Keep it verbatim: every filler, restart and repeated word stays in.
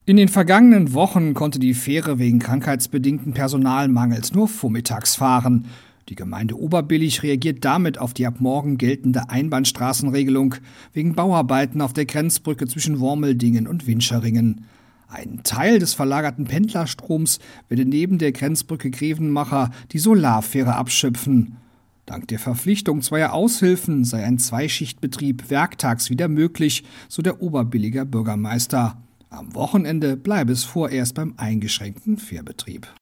In den vergangenen Wochen konnte die Fähre wegen krankheitsbedingten Personalmangels nur vormittags fahren. Die Gemeinde Oberbillig reagiert damit auf die ab morgen geltende Einbahnstraßenregelung wegen Bauarbeiten auf der Grenzbrücke zwischen Wormeldingen und Winscheringen. Ein Teil des verlagerten Pendlerstroms werde neben der Grenzbrücke Grevenmacher die Solarfähre abschöpfen. Dank der Verpflichtung zweier Aushilfen sei ein Zweischichtbetrieb werktags wieder möglich, so der Oberbilliger Bürgermeister. Am Wochenende bleibe es vorerst beim eingeschränkten Fährbetrieb.